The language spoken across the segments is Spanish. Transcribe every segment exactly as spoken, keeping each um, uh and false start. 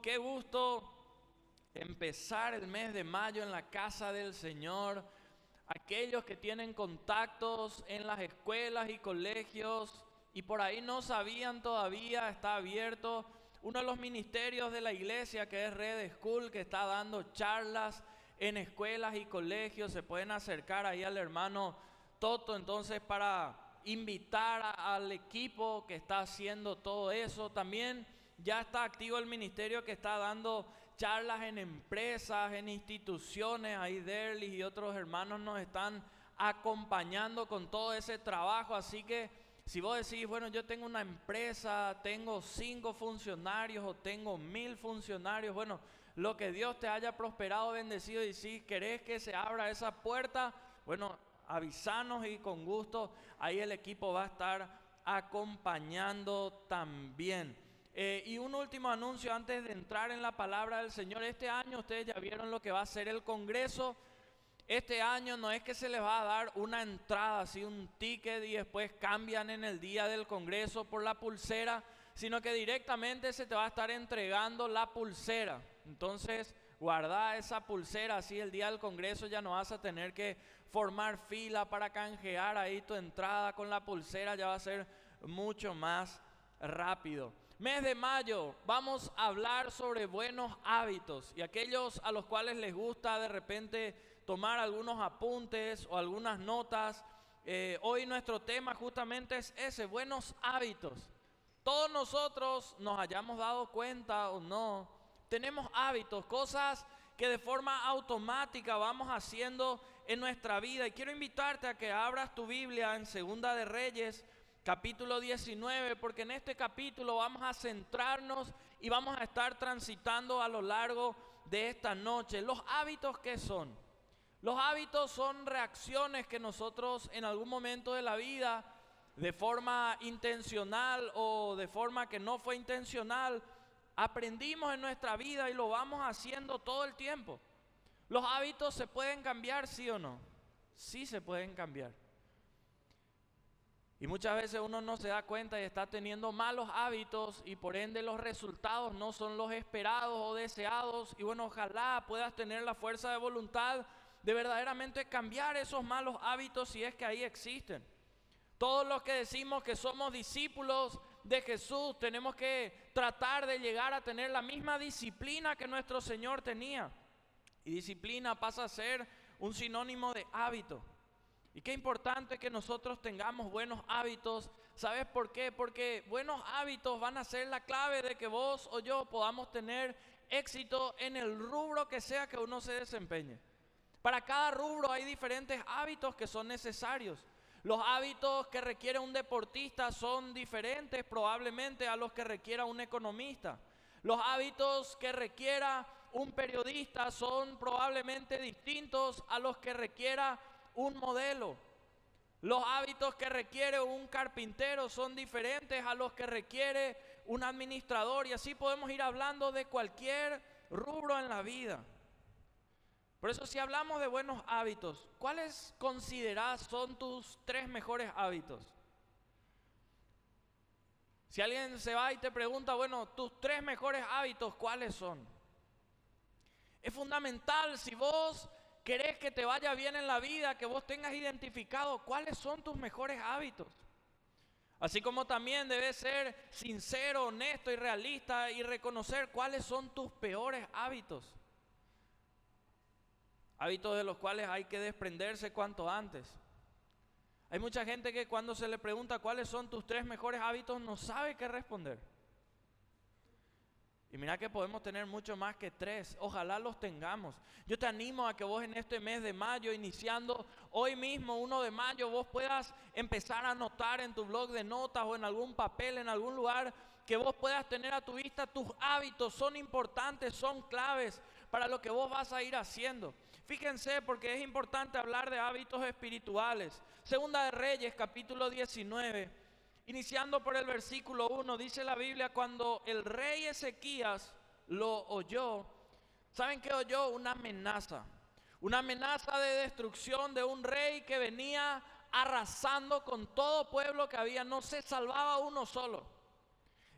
qué gusto empezar el mes de mayo en la casa del Señor. Aquellos que tienen contactos en las escuelas y colegios y por ahí no sabían todavía, está abierto uno de los ministerios de la iglesia que es Red School, que está dando charlas en escuelas y colegios. Se pueden acercar ahí al hermano Toto entonces para invitar a, al equipo que está haciendo todo eso. También ya está activo el ministerio que está dando charlas en empresas, en instituciones. Ahí Derlis y otros hermanos nos están acompañando con todo ese trabajo. Así que si vos decís, bueno, yo tengo una empresa, tengo cinco funcionarios o tengo mil funcionarios, bueno, lo que Dios te haya prosperado, bendecido, y si querés que se abra esa puerta, bueno, avisanos y con gusto ahí el equipo va a estar acompañando también. Eh, y un último anuncio antes de entrar en la palabra del Señor. Este año ustedes ya vieron lo que va a ser el Congreso. Este año no es que se les va a dar una entrada, así un ticket y después cambian en el día del Congreso por la pulsera, sino que directamente se te va a estar entregando la pulsera. Entonces, guarda esa pulsera, así el día del Congreso ya no vas a tener que formar fila para canjear ahí tu entrada con la pulsera, ya va a ser mucho más rápido. Mes de mayo, vamos a hablar sobre buenos hábitos y aquellos a los cuales les gusta de repente tomar algunos apuntes o algunas notas. Eh, hoy nuestro tema justamente es ese, buenos hábitos. Todos nosotros nos hayamos dado cuenta o no, tenemos hábitos, cosas que de forma automática vamos haciendo en nuestra vida. Y quiero invitarte a que abras tu Biblia en Segunda de Reyes, capítulo diecinueve, porque en este capítulo vamos a centrarnos y vamos a estar transitando a lo largo de esta noche. Los hábitos, ¿qué son? Los hábitos son reacciones que nosotros en algún momento de la vida, de forma intencional o de forma que no fue intencional, aprendimos en nuestra vida y lo vamos haciendo todo el tiempo. ¿Los hábitos se pueden cambiar, sí o no? Sí se pueden cambiar. Y muchas veces uno no se da cuenta y está teniendo malos hábitos y por ende los resultados no son los esperados o deseados. Y bueno, ojalá puedas tener la fuerza de voluntad de verdaderamente cambiar esos malos hábitos si es que ahí existen. Todos los que decimos que somos discípulos de Jesús tenemos que tratar de llegar a tener la misma disciplina que nuestro Señor tenía. Y disciplina pasa a ser un sinónimo de hábito. Y qué importante que nosotros tengamos buenos hábitos. ¿Sabes por qué? Porque buenos hábitos van a ser la clave de que vos o yo podamos tener éxito en el rubro que sea que uno se desempeñe. Para cada rubro hay diferentes hábitos que son necesarios. Los hábitos que requiere un deportista son diferentes probablemente a los que requiera un economista. Los hábitos que requiera un periodista son probablemente distintos a los que requiera un modelo. Los hábitos que requiere un carpintero son diferentes a los que requiere un administrador, y así podemos ir hablando de cualquier rubro en la vida. Por eso, si hablamos de buenos hábitos, ¿cuáles considerás son tus tres mejores hábitos? Si alguien se va y te pregunta, bueno, tus tres mejores hábitos, ¿cuáles son? Es fundamental, si vos querés que te vaya bien en la vida, que vos tengas identificado cuáles son tus mejores hábitos. Así como también debes ser sincero, honesto y realista y reconocer cuáles son tus peores hábitos. Hábitos de los cuales hay que desprenderse cuanto antes. Hay mucha gente que cuando se le pregunta cuáles son tus tres mejores hábitos no sabe qué responder. Y mira que podemos tener mucho más que tres, ojalá los tengamos. Yo te animo a que vos en este mes de mayo, iniciando hoy mismo, uno de mayo, vos puedas empezar a anotar en tu blog de notas o en algún papel, en algún lugar, que vos puedas tener a tu vista tus hábitos. Son importantes, son claves para lo que vos vas a ir haciendo. Fíjense, porque es importante hablar de hábitos espirituales. Segunda de Reyes, capítulo diecinueve. Iniciando por el versículo uno, dice la Biblia, cuando el rey Ezequías lo oyó, ¿saben qué oyó? Una amenaza. Una amenaza de destrucción de un rey que venía arrasando con todo pueblo que había, no se salvaba uno solo.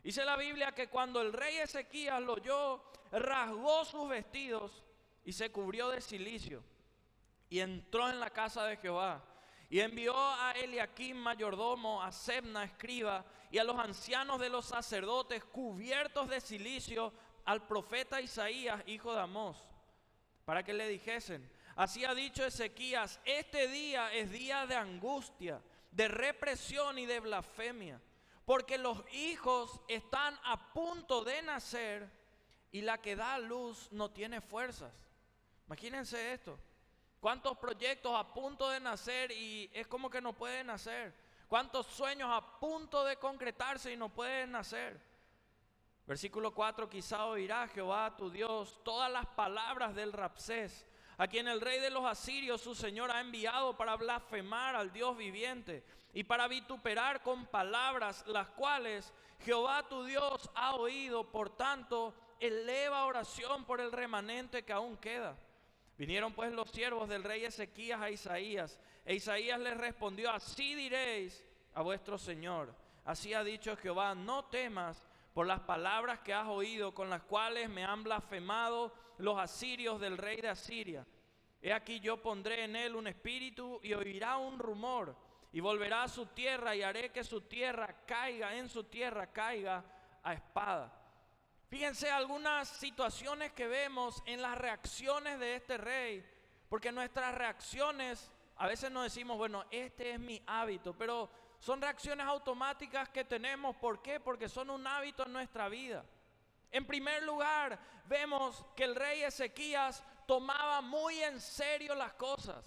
Dice la Biblia que cuando el rey Ezequías lo oyó, rasgó sus vestidos y se cubrió de cilicio. Y entró en la casa de Jehová. Y envió a Eliaquim mayordomo, a Sebna escriba, y a los ancianos de los sacerdotes cubiertos de cilicio, al profeta Isaías, hijo de Amós, para que le dijesen: así ha dicho Ezequías, este día es día de angustia, de represión y de blasfemia, porque los hijos están a punto de nacer y la que da a luz no tiene fuerzas. Imagínense esto. ¿Cuántos proyectos a punto de nacer y es como que no pueden nacer? ¿Cuántos sueños a punto de concretarse y no pueden nacer? Versículo cuatro: quizá oirá Jehová tu Dios todas las palabras del Rabsés, a quien el rey de los asirios su señor ha enviado para blasfemar al Dios viviente y para vituperar con palabras las cuales Jehová tu Dios ha oído. Por tanto, eleva oración por el remanente que aún queda. Vinieron pues los siervos del rey Ezequías a Isaías, e Isaías les respondió: así diréis a vuestro señor, así ha dicho Jehová, no temas por las palabras que has oído, con las cuales me han blasfemado los asirios del rey de Asiria. He aquí yo pondré en él un espíritu y oirá un rumor, y volverá a su tierra, y haré que su tierra caiga, en su tierra caiga a espada. Fíjense algunas situaciones que vemos en las reacciones de este rey, porque nuestras reacciones, a veces nos decimos, bueno, este es mi hábito, pero son reacciones automáticas que tenemos. ¿Por qué? Porque son un hábito en nuestra vida. En primer lugar, vemos que el rey Ezequías tomaba muy en serio las cosas.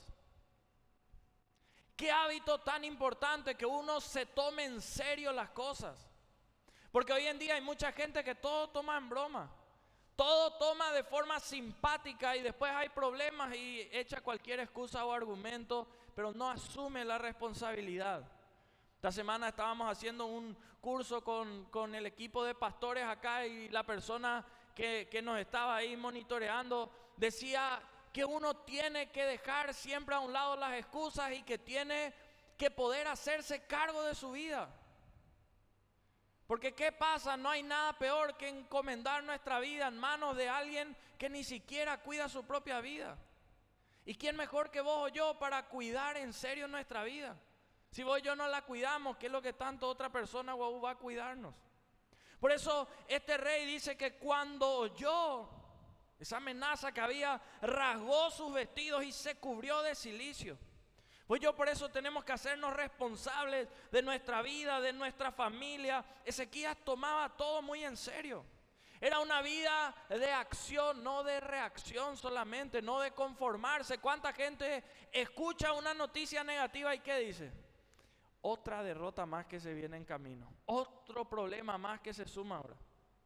¿Qué hábito tan importante que uno se tome en serio las cosas? Porque hoy en día hay mucha gente que todo toma en broma, todo toma de forma simpática y después hay problemas y echa cualquier excusa o argumento, pero no asume la responsabilidad. Esta semana estábamos haciendo un curso con, con el equipo de pastores acá y la persona que, que nos estaba ahí monitoreando decía que uno tiene que dejar siempre a un lado las excusas y que tiene que poder hacerse cargo de su vida. Porque ¿qué pasa? No hay nada peor que encomendar nuestra vida en manos de alguien que ni siquiera cuida su propia vida. ¿Y quién mejor que vos o yo para cuidar en serio nuestra vida? Si vos y yo no la cuidamos, ¿qué es lo que tanto otra persona va a cuidarnos? Por eso este rey dice que cuando oyó esa amenaza que había, rasgó sus vestidos y se cubrió de cilicio. Pues yo por eso tenemos que hacernos responsables de nuestra vida, de nuestra familia. Ezequías tomaba todo muy en serio. Era una vida de acción, no de reacción solamente, no de conformarse. ¿Cuánta gente escucha una noticia negativa y qué dice? Otra derrota más que se viene en camino. Otro problema más que se suma ahora.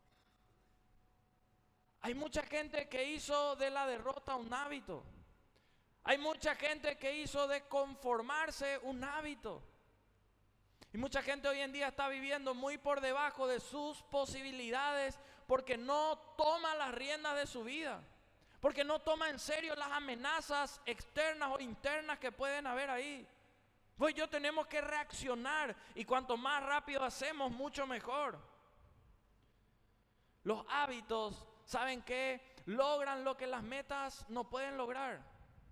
Hay mucha gente que hizo de la derrota un hábito. Hay mucha gente que hizo de conformarse un hábito. Y mucha gente hoy en día está viviendo muy por debajo de sus posibilidades porque no toma las riendas de su vida. Porque no toma en serio las amenazas externas o internas que pueden haber ahí. Pues yo tenemos que reaccionar y cuanto más rápido hacemos, mucho mejor. Los hábitos, ¿saben qué? Logran lo que las metas no pueden lograr.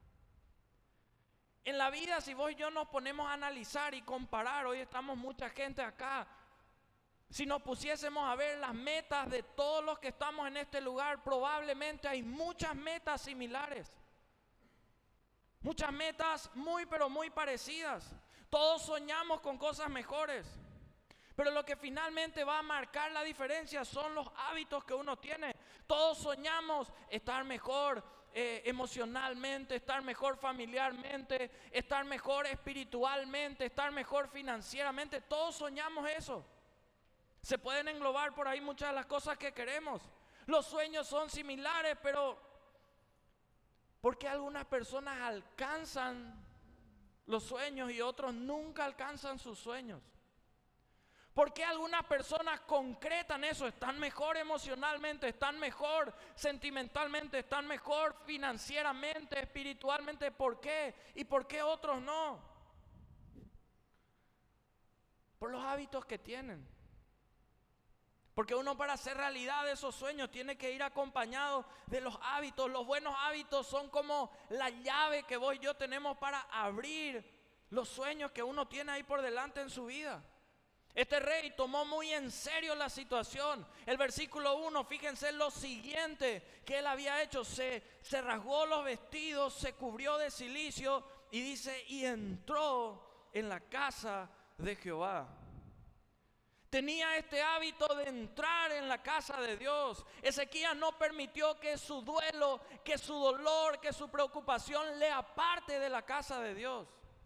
En la vida, si vos y yo nos ponemos a analizar y comparar, hoy estamos mucha gente acá. Si nos pusiésemos a ver las metas de todos los que estamos en este lugar, probablemente hay muchas metas similares. Muchas metas muy pero muy parecidas. Todos soñamos con cosas mejores. Pero lo que finalmente va a marcar la diferencia son los hábitos que uno tiene. Todos soñamos estar mejor eh, emocionalmente, estar mejor familiarmente, estar mejor espiritualmente, estar mejor financieramente. Todos soñamos eso. Se pueden englobar por ahí muchas de las cosas que queremos. Los sueños son similares, pero ¿por qué algunas personas alcanzan los sueños y otros nunca alcanzan sus sueños? ¿Por qué algunas personas concretan eso? Están mejor emocionalmente, están mejor sentimentalmente, están mejor financieramente, espiritualmente. ¿Por qué? ¿Y por qué otros no? Por los hábitos que tienen. Porque uno, para hacer realidad esos sueños, tiene que ir acompañado de los hábitos. Los buenos hábitos son como la llave que vos y yo tenemos para abrir los sueños que uno tiene ahí por delante en su vida. Este rey tomó muy en serio la situación. El versículo uno, fíjense lo siguiente que él había hecho. Se, se rasgó los vestidos, se cubrió de cilicio y dice, y entró en la casa de Jehová. Tenía este hábito de entrar en la casa de Dios. Ezequías no permitió que su duelo, que su dolor, que su preocupación le aparte de la casa de Dios.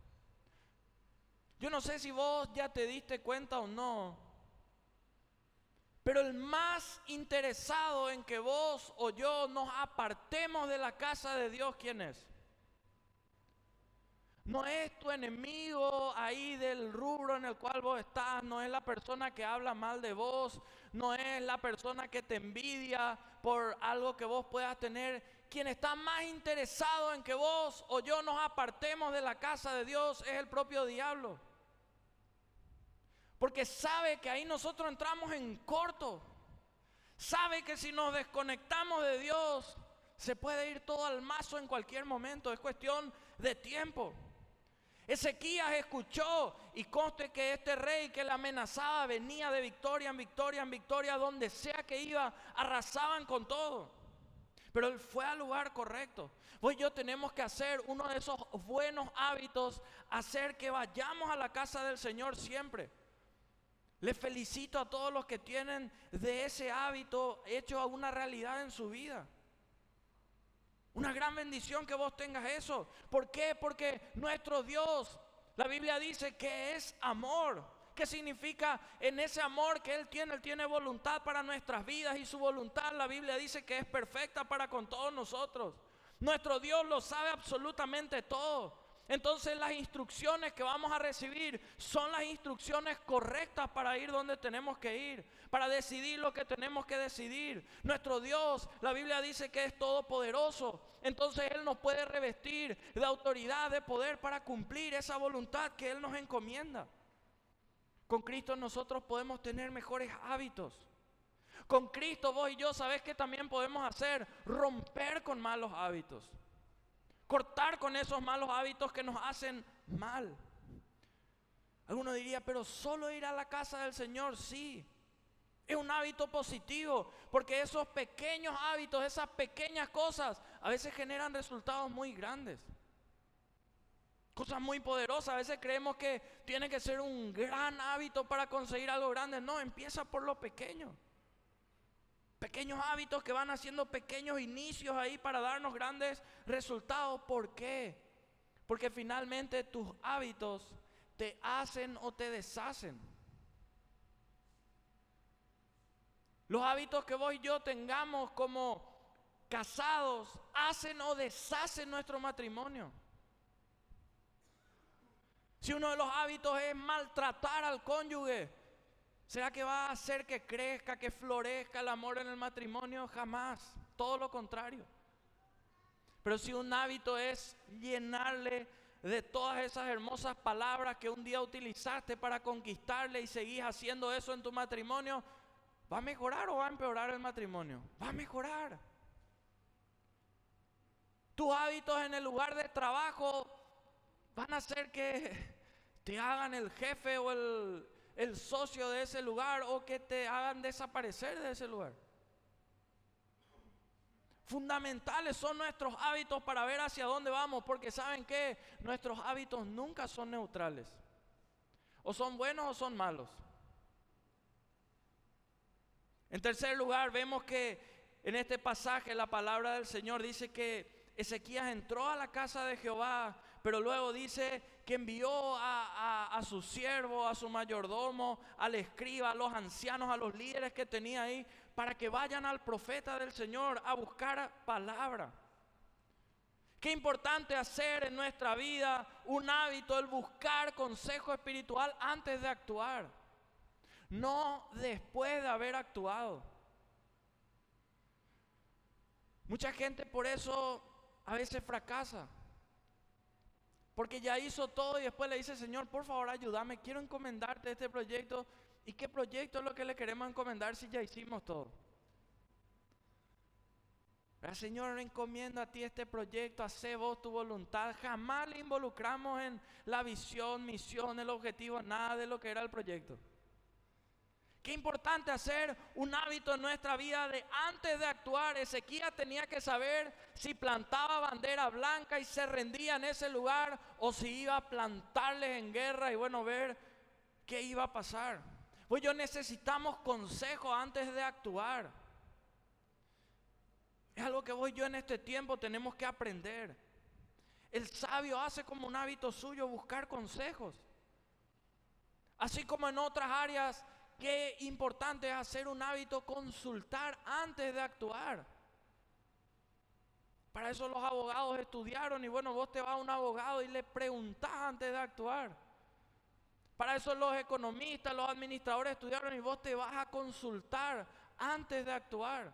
Yo no sé si vos ya te diste cuenta o no, pero el más interesado en que vos o yo nos apartemos de la casa de Dios, ¿quién es? No es tu enemigo ahí del rubro en el cual vos estás, no es la persona que habla mal de vos, no es la persona que te envidia por algo que vos puedas tener. Quien está más interesado en que vos o yo nos apartemos de la casa de Dios es el propio diablo. Porque sabe que ahí nosotros entramos en corto. Sabe que si nos desconectamos de Dios, se puede ir todo al mazo en cualquier momento. Es cuestión de tiempo. Ezequías escuchó, y conste que este rey que le amenazaba venía de victoria en victoria en victoria, donde sea que iba, arrasaban con todo. Pero él fue al lugar correcto. Pues yo tenemos que hacer uno de esos buenos hábitos, hacer que vayamos a la casa del Señor siempre. Les felicito a todos los que tienen de ese hábito hecho una realidad en su vida. Una gran bendición que vos tengas eso. ¿Por qué? Porque nuestro Dios, la Biblia dice que es amor. ¿Qué significa? En ese amor que Él tiene, Él tiene voluntad para nuestras vidas, y su voluntad, la Biblia dice que es perfecta para con todos nosotros. Nuestro Dios lo sabe absolutamente todo. Entonces las instrucciones que vamos a recibir son las instrucciones correctas para ir donde tenemos que ir, para decidir lo que tenemos que decidir. Nuestro Dios, la Biblia dice que es todopoderoso. Entonces Él nos puede revestir de autoridad, de poder para cumplir esa voluntad que Él nos encomienda. Con Cristo nosotros podemos tener mejores hábitos. Con Cristo vos y yo, ¿sabés qué también podemos hacer? Romper con malos hábitos. Cortar con esos malos hábitos que nos hacen mal. Alguno diría, pero solo ir a la casa del Señor, sí. Es un hábito positivo, porque esos pequeños hábitos, esas pequeñas cosas, a veces generan resultados muy grandes. Cosas muy poderosas. A veces creemos que tiene que ser un gran hábito para conseguir algo grande. No, empieza por lo pequeño. Pequeños hábitos que van haciendo pequeños inicios ahí para darnos grandes resultados. ¿Por qué? Porque finalmente tus hábitos te hacen o te deshacen. Los hábitos que vos y yo tengamos como casados hacen o deshacen nuestro matrimonio. Si uno de los hábitos es maltratar al cónyuge, ¿será que va a hacer que crezca, que florezca el amor en el matrimonio? Jamás, todo lo contrario. Pero si un hábito es llenarle de todas esas hermosas palabras que un día utilizaste para conquistarle y seguís haciendo eso en tu matrimonio, ¿va a mejorar o va a empeorar el matrimonio? Va a mejorar. Tus hábitos en el lugar de trabajo van a hacer que te hagan el jefe o el... el socio de ese lugar, o que te hagan desaparecer de ese lugar. Fundamentales son nuestros hábitos para ver hacia dónde vamos, porque ¿saben qué? Nuestros hábitos nunca son neutrales. O son buenos o son malos. En tercer lugar, vemos que en este pasaje la palabra del Señor dice que Ezequías entró a la casa de Jehová, pero luego dice que envió a, a, a su siervo, a su mayordomo, al escriba, a los ancianos, a los líderes que tenía ahí, para que vayan al profeta del Señor a buscar palabra. Qué importante hacer en nuestra vida un hábito, el buscar consejo espiritual antes de actuar, no después de haber actuado. Mucha gente por eso a veces fracasa, porque ya hizo todo y después le dice, Señor, por favor ayúdame, quiero encomendarte este proyecto, ¿Y qué proyecto es lo que le queremos encomendar si ya hicimos todo? El Señor, encomienda a ti este proyecto, hace vos tu voluntad. Jamás le involucramos en la visión, misión, el objetivo, nada de lo que era el proyecto. Qué importante hacer un hábito en nuestra vida de antes de actuar. Ezequías tenía que saber si plantaba bandera blanca y se rendía en ese lugar, o si iba a plantarles en guerra y bueno, ver qué iba a pasar. Pues yo necesitamos consejo antes de actuar. Es algo que vos y yo en este tiempo tenemos que aprender. El sabio hace como un hábito suyo buscar consejos. Así como en otras áreas, qué importante es hacer un hábito consultar antes de actuar. Para eso los abogados estudiaron y bueno, vos te vas a un abogado y le preguntás antes de actuar. Para eso los economistas, los administradores estudiaron y vos te vas a consultar antes de actuar.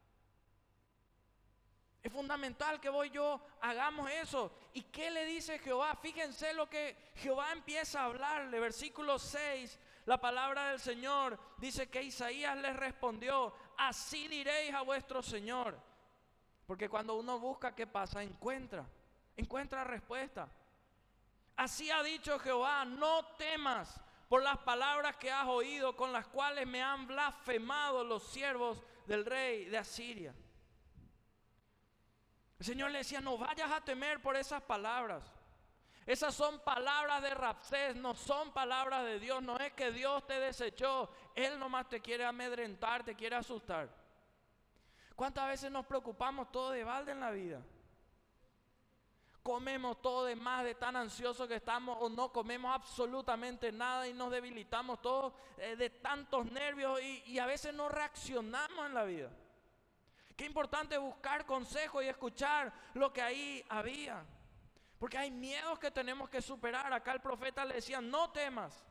Es fundamental que vos y yo hagamos eso. ¿Y qué le dice Jehová? Fíjense lo que Jehová empieza a hablarle. Versículo seis, la palabra del Señor dice que Isaías les respondió: así diréis a vuestro Señor. Porque cuando uno busca, ¿qué pasa? Encuentra, encuentra respuesta. Así ha dicho Jehová: no temas por las palabras que has oído, con las cuales me han blasfemado los siervos del rey de Asiria. El Señor le decía: no vayas a temer por esas palabras. Esas son palabras de Rabsés, no son palabras de Dios. No es que Dios te desechó, Él nomás te quiere amedrentar, te quiere asustar. ¿Cuántas veces nos preocupamos todo de balde en la vida? Comemos todo de más, de tan ansiosos que estamos, o no comemos absolutamente nada y nos debilitamos todos eh, de tantos nervios y, y a veces no reaccionamos en la vida. Qué importante buscar consejo y escuchar lo que ahí había. Porque hay miedos que tenemos que superar. Acá el profeta le decía: no temas.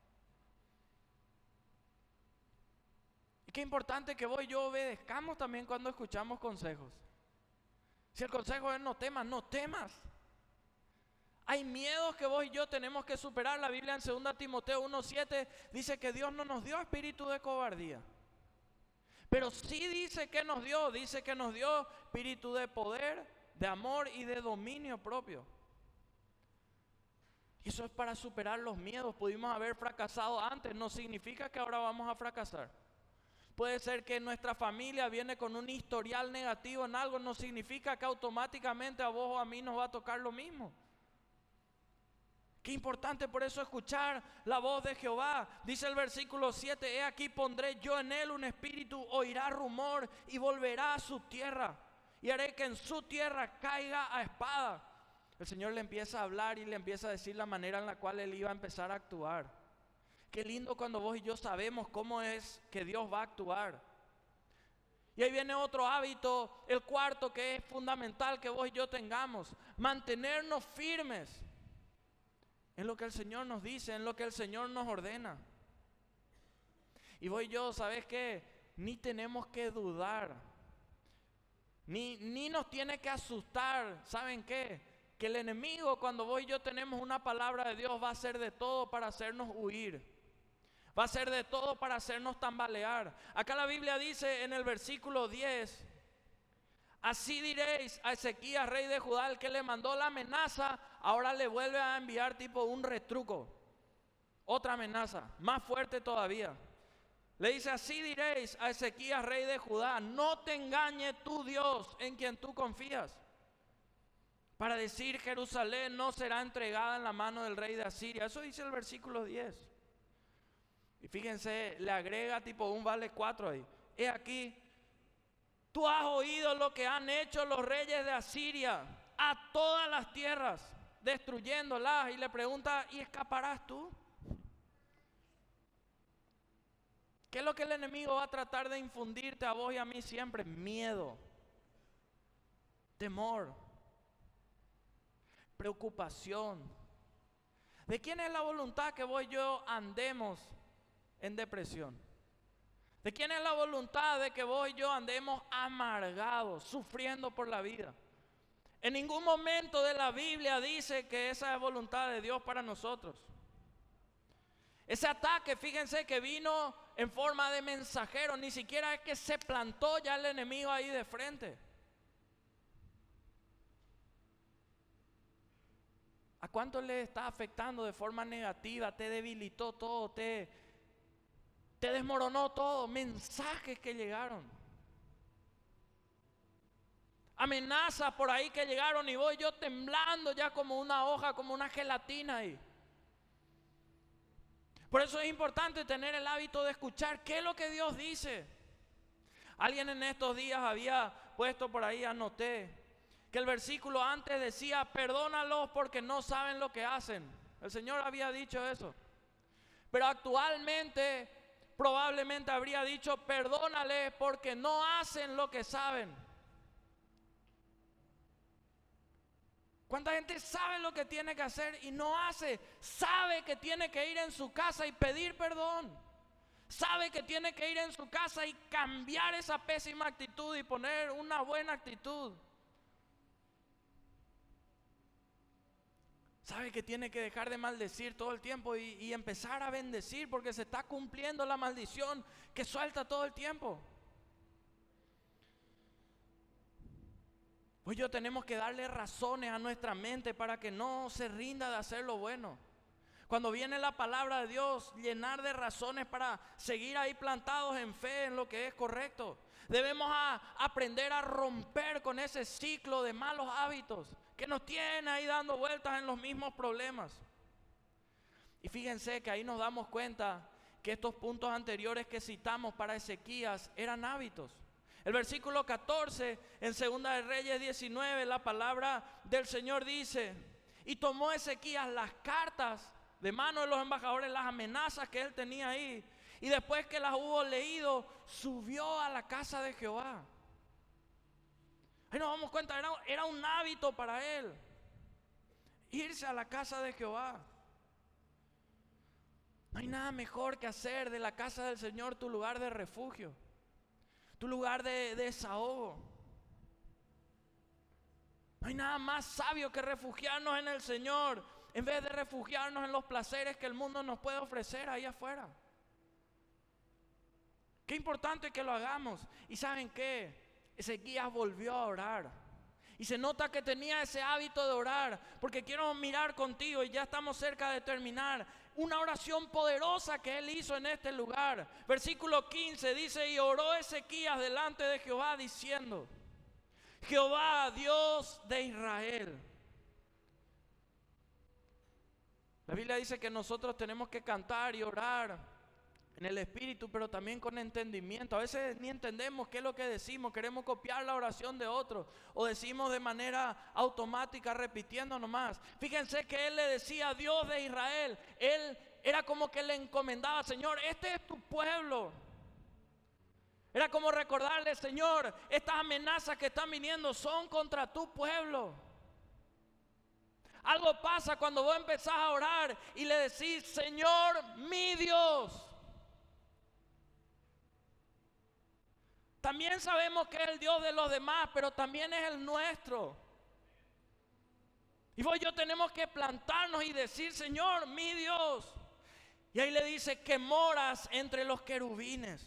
Y qué importante que vos y yo obedezcamos también cuando escuchamos consejos. Si el consejo es no temas, no temas. Hay miedos que vos y yo tenemos que superar. La Biblia en segunda Timoteo uno siete dice que Dios no nos dio espíritu de cobardía. Pero sí dice que nos dio, dice que nos dio espíritu de poder, de amor y de dominio propio. Y eso es para superar los miedos. Pudimos haber fracasado antes, no significa que ahora vamos a fracasar. Puede ser que nuestra familia viene con un historial negativo en algo, no significa que automáticamente a vos o a mí nos va a tocar lo mismo. Qué importante por eso escuchar la voz de Jehová. Dice el versículo siete: he aquí pondré yo en él un espíritu, oirá rumor y volverá a su tierra. Y haré que en su tierra caiga a espada. El Señor le empieza a hablar y le empieza a decir la manera en la cual él iba a empezar a actuar. Qué lindo cuando vos y yo sabemos cómo es que Dios va a actuar. Y ahí viene otro hábito, el cuarto, que es fundamental que vos y yo tengamos: mantenernos firmes en lo que el Señor nos dice, en lo que el Señor nos ordena. Y vos y yo, ¿sabes qué? Ni tenemos que dudar, ni, ni nos tiene que asustar. ¿Saben qué? Que el enemigo, cuando vos y yo tenemos una palabra de Dios, va a hacer de todo para hacernos huir. Va a hacer de todo para hacernos tambalear. Acá la Biblia dice en el versículo diez: así diréis a Ezequías, rey de Judá, el que le mandó la amenaza, ahora le vuelve a enviar tipo un retruco. Otra amenaza, más fuerte todavía. Le dice: así diréis a Ezequías, rey de Judá, no te engañe tu Dios en quien tú confías, para decir: Jerusalén no será entregada en la mano del rey de Asiria. Eso dice el versículo diez. Y fíjense, le agrega tipo un vale cuatro ahí. He aquí, tú has oído lo que han hecho los reyes de Asiria a todas las tierras, destruyéndolas. Y le pregunta: ¿y escaparás tú? ¿Qué es lo que el enemigo va a tratar de infundirte a vos y a mí siempre? Miedo, temor, preocupación. ¿De quién es la voluntad que vos y yo andemos en depresión? ¿De quién es la voluntad de que vos y yo andemos amargados, sufriendo por la vida? En ningún momento de la Biblia dice que esa es voluntad de Dios para nosotros. Ese ataque, fíjense que vino en forma de mensajero, ni siquiera es que se plantó ya el enemigo ahí de frente. ¿A cuánto le está afectando de forma negativa? Te debilitó todo, te, te desmoronó todo. Mensajes que llegaron. Amenazas por ahí que llegaron y voy yo temblando ya como una hoja, como una gelatina ahí. Por eso es importante tener el hábito de escuchar qué es lo que Dios dice. Alguien en estos días había puesto por ahí, anoté, que el versículo antes decía, perdónalos porque no saben lo que hacen. El Señor había dicho eso. Pero actualmente probablemente habría dicho, perdónales porque no hacen lo que saben. ¿Cuánta gente sabe lo que tiene que hacer y no hace? Sabe que tiene que ir en su casa y pedir perdón. Sabe que tiene que ir en su casa y cambiar esa pésima actitud y poner una buena actitud. Sabe que tiene que dejar de maldecir todo el tiempo y, y empezar a bendecir porque se está cumpliendo la maldición que suelta todo el tiempo. Pues yo tenemos que darle razones a nuestra mente para que no se rinda de hacer lo bueno. Cuando viene la palabra de Dios, llenar de razones para seguir ahí plantados en fe en lo que es correcto. Debemos a aprender a romper con ese ciclo de malos hábitos que nos tienen ahí dando vueltas en los mismos problemas. Y fíjense que ahí nos damos cuenta que estos puntos anteriores que citamos para Ezequías eran hábitos. El versículo catorce en Segunda de Reyes diecinueve, la palabra del Señor dice, y tomó Ezequías las cartas de mano de los embajadores, las amenazas que él tenía ahí, y después que las hubo leído, subió a la casa de Jehová. Ahí nos damos cuenta, era, era un hábito para él, irse a la casa de Jehová. No hay nada mejor que hacer de la casa del Señor tu lugar de refugio, tu lugar de, de desahogo. No hay nada más sabio que refugiarnos en el Señor, en vez de refugiarnos en los placeres que el mundo nos puede ofrecer ahí afuera. Qué importante que lo hagamos. ¿Y saben qué? Ezequías volvió a orar. Y se nota que tenía ese hábito de orar, porque quiero mirar contigo, y ya estamos cerca de terminar, una oración poderosa que él hizo en este lugar. Versículo quince dice, y oró Ezequías delante de Jehová diciendo, Jehová, Dios de Israel. La Biblia dice que nosotros tenemos que cantar y orar en el Espíritu, pero también con entendimiento. A veces ni entendemos qué es lo que decimos, queremos copiar la oración de otro, o decimos de manera automática, repitiendo nomás. Fíjense que él le decía, Dios de Israel, él era como que le encomendaba, Señor, este es tu pueblo. Era como recordarle, Señor, estas amenazas que están viniendo son contra tu pueblo. Algo pasa cuando vos empezás a orar y le decís, Señor, mi Dios. También sabemos que es el Dios de los demás, pero también es el nuestro. Y vos y yo tenemos que plantarnos y decir, Señor, mi Dios. Y ahí le dice que moras entre los querubines.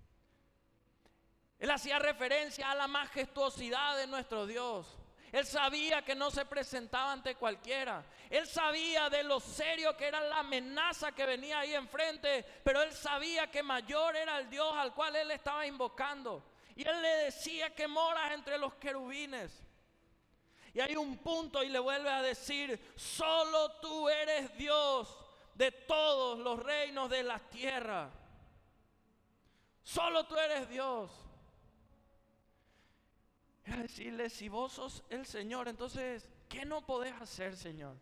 Él hacía referencia a la majestuosidad de nuestro Dios. Él sabía que no se presentaba ante cualquiera. Él sabía de lo serio que era la amenaza que venía ahí enfrente, pero él sabía que mayor era el Dios al cual él estaba invocando. Y él le decía que moras entre los querubines. Y hay un punto y le vuelve a decir, solo tú eres Dios de todos los reinos de la tierra. Solo tú eres Dios. Es decirle, si vos sos el Señor, entonces, ¿qué no podés hacer, Señor?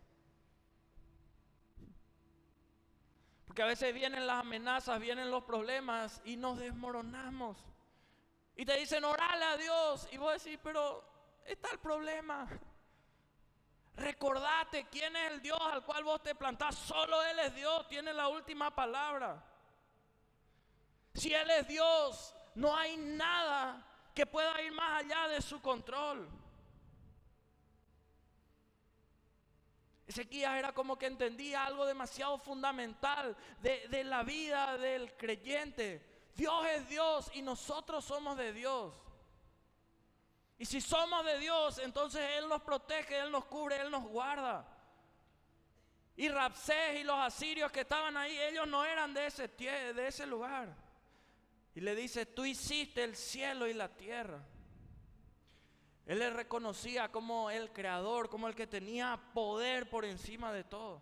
Porque a veces vienen las amenazas, vienen los problemas y nos desmoronamos. Y te dicen, orale a Dios. Y vos decís, pero está el problema. Recordate quién es el Dios al cual vos te plantás. Solo Él es Dios, tiene la última palabra. Si Él es Dios, no hay nada que pueda ir más allá de su control. Ezequías era como que entendía algo demasiado fundamental de, de la vida del creyente. Dios es Dios y nosotros somos de Dios. Y si somos de Dios, entonces Él nos protege, Él nos cubre, Él nos guarda. Y Rabsés y los asirios que estaban ahí, ellos no eran de ese, de ese lugar. Y le dice, tú hiciste el cielo y la tierra. Él le reconocía como el creador, como el que tenía poder por encima de todo.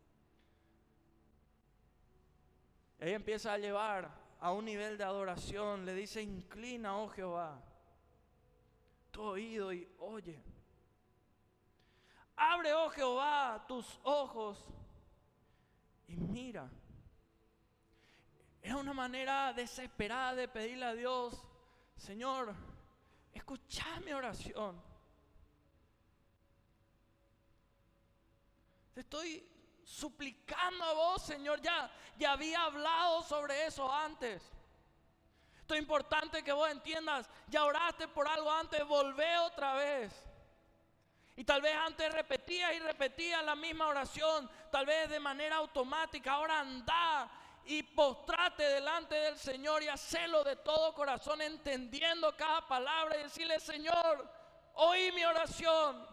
Ella empieza a llevar a un nivel de adoración. Le dice, inclina, oh Jehová, tu oído y oye. Abre, oh Jehová, tus ojos y mira. Era una manera desesperada de pedirle a Dios, Señor, escuchá mi oración. Te estoy suplicando a vos, Señor. Ya, ya había hablado sobre eso antes. Esto es importante que vos entiendas. Ya oraste por algo antes, volvé otra vez. Y tal vez antes repetías y repetías la misma oración, tal vez de manera automática. Ahora anda y postrate delante del Señor y hacelo de todo corazón, entendiendo cada palabra y decirle, Señor, oí mi oración.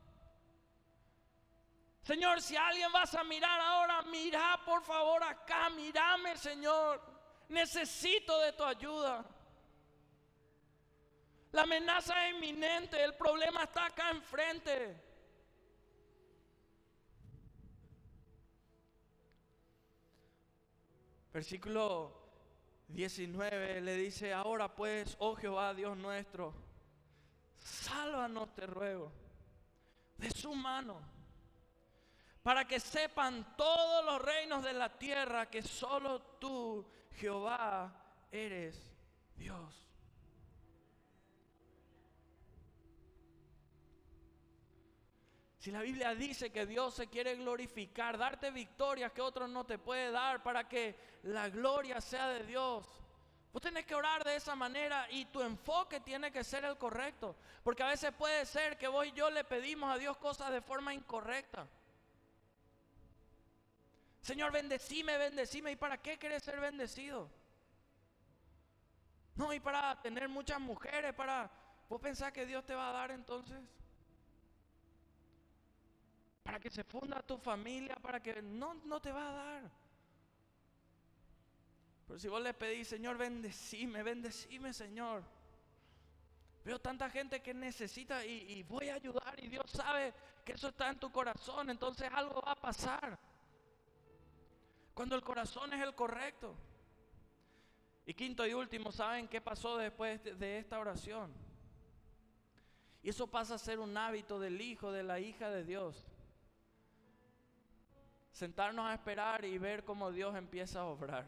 Señor, si a alguien vas a mirar ahora, mira por favor acá, mírame, Señor. Necesito de tu ayuda. La amenaza es inminente, el problema está acá enfrente. Versículo diecinueve le dice, ahora pues, oh Jehová Dios nuestro, sálvanos te ruego de su mano, para que sepan todos los reinos de la tierra que solo tú, Jehová, eres Dios. Si la Biblia dice que Dios se quiere glorificar, darte victorias que otros no te puede dar para que la gloria sea de Dios, vos tenés que orar de esa manera y tu enfoque tiene que ser el correcto. Porque a veces puede ser que vos y yo le pedimos a Dios cosas de forma incorrecta. Señor, bendecime, bendecime. ¿Y para qué querés ser bendecido? No, y para tener muchas mujeres, para... ¿Vos pensás que Dios te va a dar entonces? Para que se funda tu familia, para que... No, no te va a dar. Pero si vos le pedís, Señor, bendecime, bendecime, Señor. Veo tanta gente que necesita y, y voy a ayudar y Dios sabe que eso está en tu corazón, entonces algo va a pasar. Cuando el corazón es el correcto. Y quinto y último, ¿saben qué pasó después de, de esta oración? Y eso pasa a ser un hábito del hijo, de la hija de Dios. Sentarnos a esperar y ver cómo Dios empieza a obrar.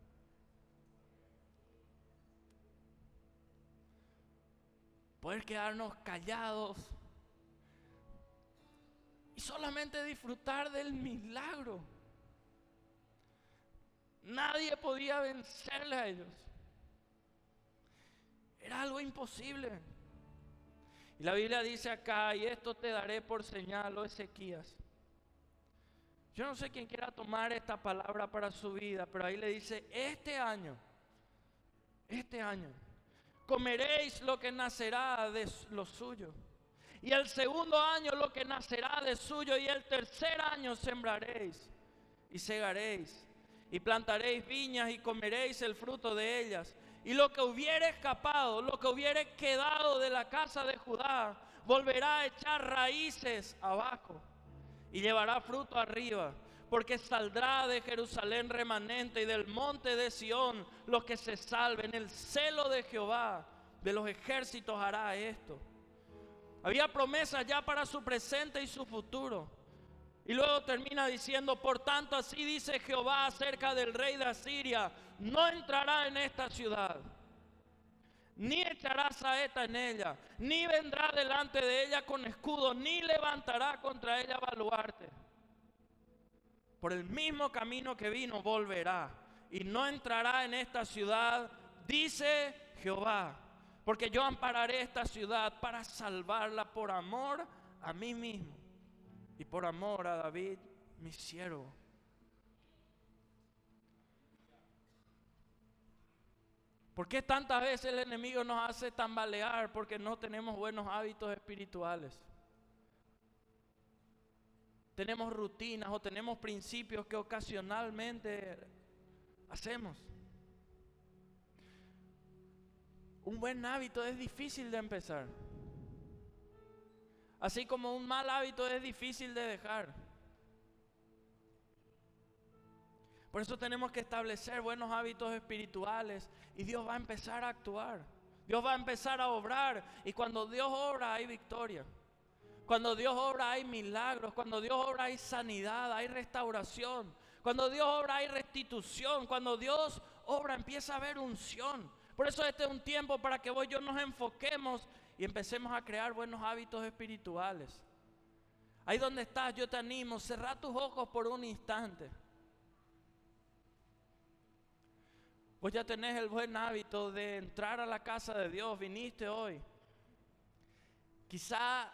Poder quedarnos callados y solamente disfrutar del milagro. Nadie podía vencerle a ellos. Era algo imposible. Y la Biblia dice acá, y esto te daré por señal, oh Ezequías. Yo no sé quién quiera tomar esta palabra para su vida, pero ahí le dice, este año, este año, comeréis lo que nacerá de lo suyo. Y el segundo año lo que nacerá de suyo. Y el tercer año sembraréis y segaréis. Y plantaréis viñas y comeréis el fruto de ellas. Y lo que hubiere escapado, lo que hubiere quedado de la casa de Judá, volverá a echar raíces abajo y llevará fruto arriba. Porque saldrá de Jerusalén remanente y del monte de Sión los que se salven. El celo de Jehová de los ejércitos hará esto. Había promesas ya para su presente y su futuro. Y luego termina diciendo, por tanto así dice Jehová acerca del rey de Asiria, no entrará en esta ciudad, ni echará saeta en ella, ni vendrá delante de ella con escudo, ni levantará contra ella baluarte. Por el mismo camino que vino volverá, y no entrará en esta ciudad, dice Jehová, porque yo ampararé esta ciudad para salvarla por amor a mí mismo. y por amor a David, mi siervo. ¿Por qué tantas veces el enemigo nos hace tambalear? Porque no tenemos buenos hábitos espirituales. Tenemos rutinas o tenemos principios que ocasionalmente hacemos. Un buen hábito es difícil de empezar, así como un mal hábito es difícil de dejar. Por eso tenemos que establecer buenos hábitos espirituales y Dios va a empezar a actuar. Dios va a empezar a obrar, y cuando Dios obra hay victoria. Cuando Dios obra hay milagros. Cuando Dios obra hay sanidad, hay restauración. Cuando Dios obra hay restitución. Cuando Dios obra empieza a haber unción. Por eso este es un tiempo para que vos y yo nos enfoquemos y empecemos a crear buenos hábitos espirituales. Ahí donde estás, yo te animo, cerrá tus ojos por un instante. Vos ya tenés el buen hábito de entrar a la casa de Dios, viniste hoy. Quizá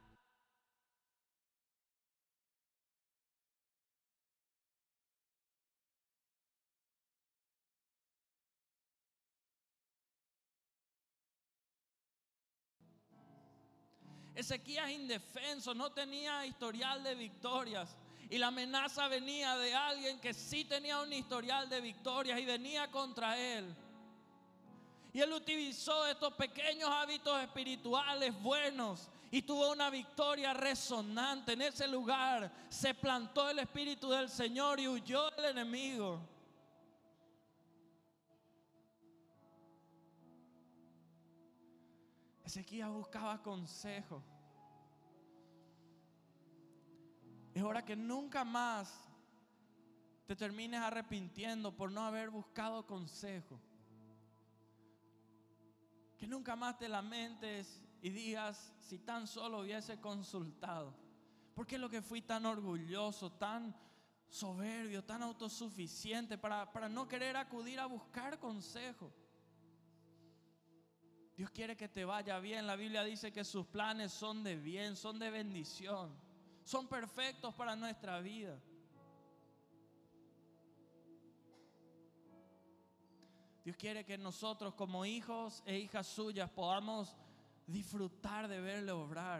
Ezequías indefenso, no tenía historial de victorias. Y la amenaza venía de alguien que sí tenía un historial de victorias y venía contra él. Y él utilizó estos pequeños hábitos espirituales buenos y tuvo una victoria resonante. En ese lugar se plantó el Espíritu del Señor y huyó el enemigo. Ezequías buscaba consejo. Es hora que nunca más te termines arrepintiendo por no haber buscado consejo. Que nunca más te lamentes y digas, si tan solo hubiese consultado. ¿Por qué lo que fui tan orgulloso, tan soberbio, tan autosuficiente para, para no querer acudir a buscar consejo? Dios quiere que te vaya bien. La Biblia dice que sus planes son de bien, son de bendición, son perfectos para nuestra vida. Dios quiere que nosotros como hijos e hijas suyas podamos disfrutar de verle obrar.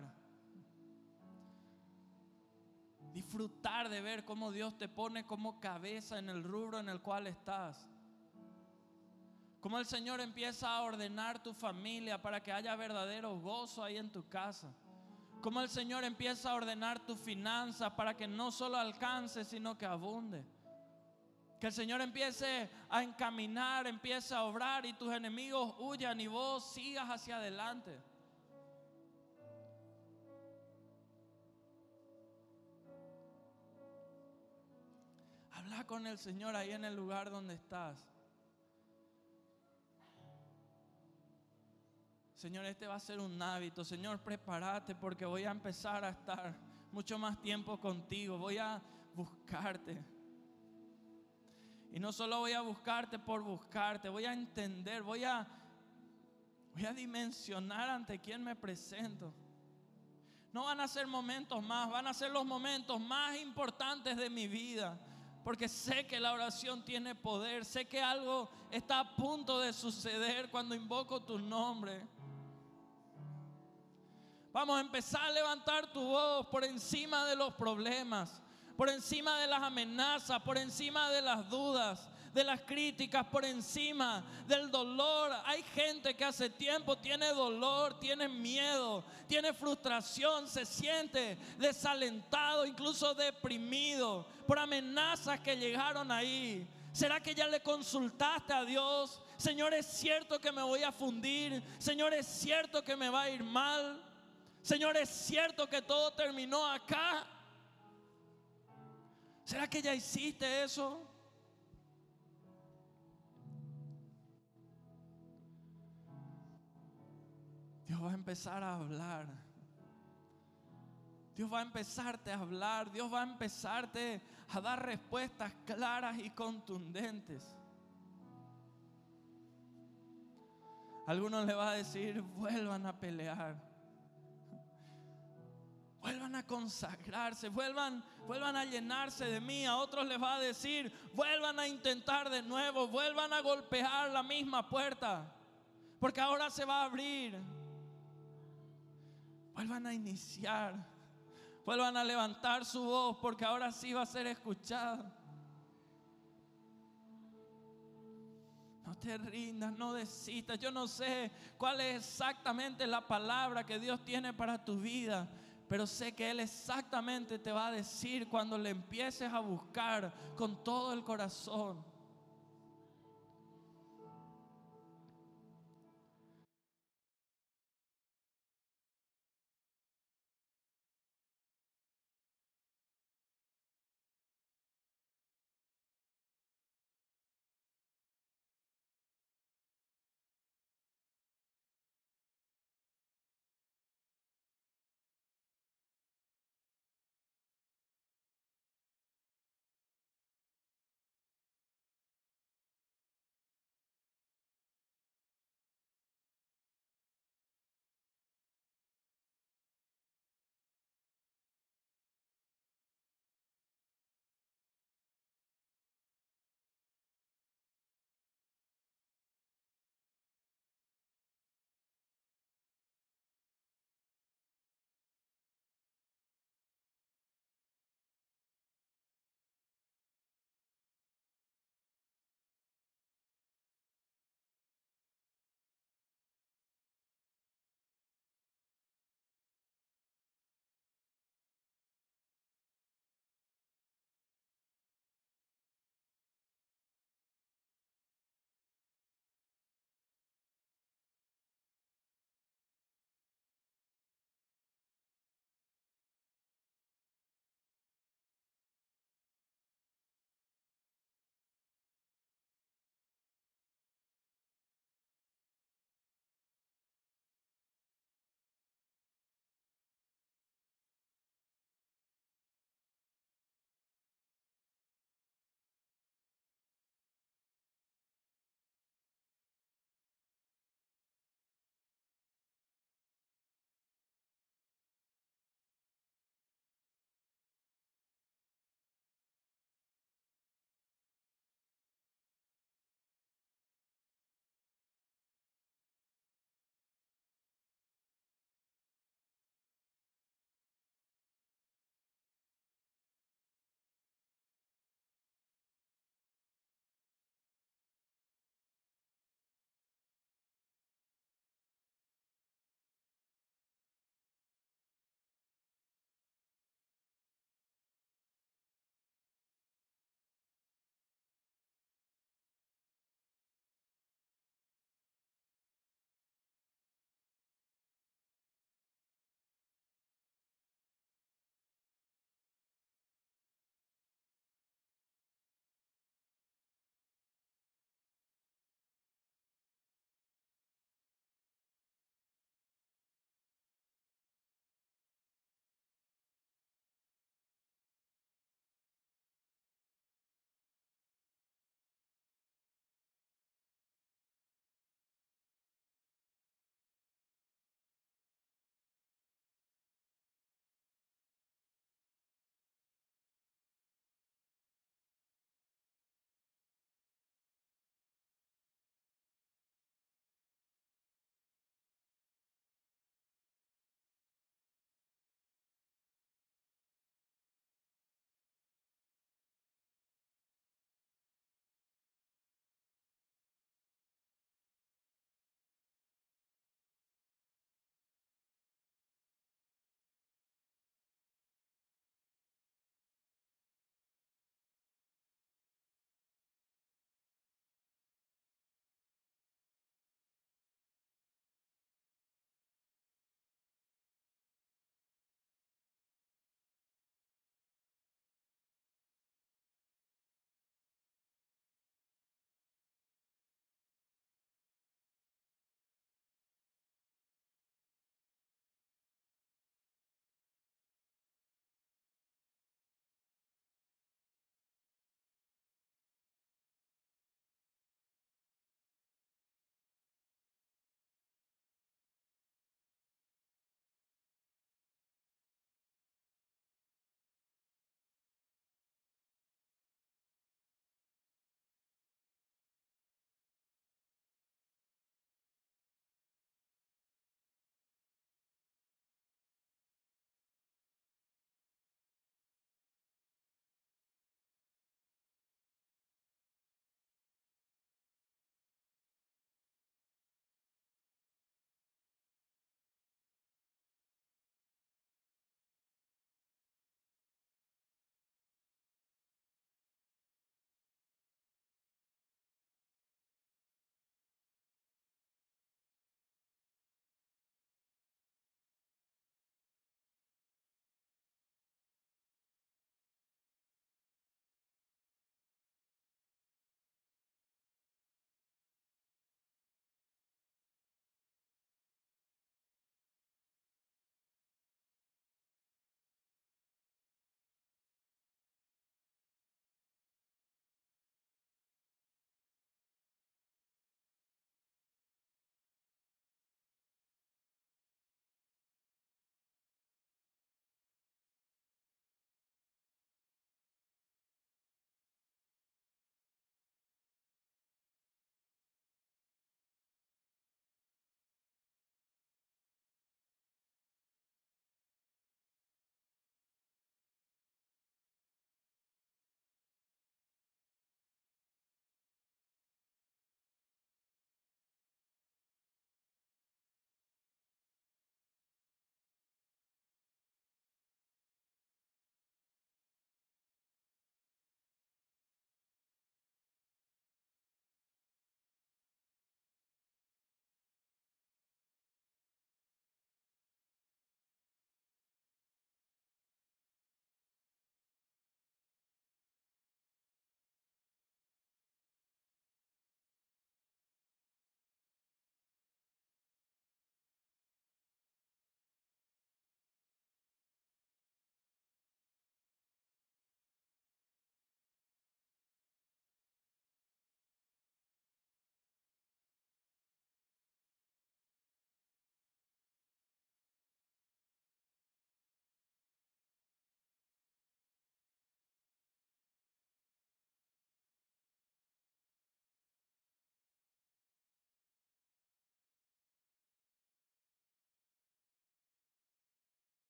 Disfrutar de ver cómo Dios te pone como cabeza en el rubro en el cual estás. Cómo el Señor empieza a ordenar tu familia para que haya verdadero gozo ahí en tu casa. Cómo el Señor empieza a ordenar tus finanzas para que no solo alcance, sino que abunde. Que el Señor empiece a encaminar, empiece a obrar y tus enemigos huyan y vos sigas hacia adelante. Habla con el Señor ahí en el lugar donde estás. Señor, este va a ser un hábito. Señor, prepárate porque voy a empezar a estar mucho más tiempo contigo. Voy a buscarte. Y no solo voy a buscarte por buscarte, voy a entender, voy a, voy a dimensionar ante quién me presento. No van a ser momentos más, van a ser los momentos más importantes de mi vida. Porque sé que la oración tiene poder, sé que algo está a punto de suceder cuando invoco tu nombre. Vamos a empezar a levantar tu voz por encima de los problemas, por encima de las amenazas, por encima de las dudas, de las críticas, por encima del dolor. Hay gente que hace tiempo tiene dolor, tiene miedo, tiene frustración, se siente desalentado, incluso deprimido por amenazas que llegaron ahí. ¿Será que ya le consultaste a Dios? Señor, ¿es cierto que me voy a fundir? Señor, ¿es cierto que me va a ir mal? Señor, ¿es cierto que todo terminó acá? ¿Será que ya hiciste eso? Dios va a empezar a hablar. Dios va a empezarte a hablar. Dios va a empezarte a dar respuestas claras y contundentes. Algunos le va a decir, vuelvan a pelear. Vuelvan a consagrarse, vuelvan, vuelvan a llenarse de mí. A otros les va a decir, vuelvan a intentar de nuevo, vuelvan a golpear la misma puerta, porque ahora se va a abrir. Vuelvan a iniciar, vuelvan a levantar su voz, porque ahora sí va a ser escuchada. No te rindas, no desistas. Yo no sé cuál es exactamente la palabra que Dios tiene para tu vida, pero sé que Él exactamente te va a decir cuando le empieces a buscar con todo el corazón.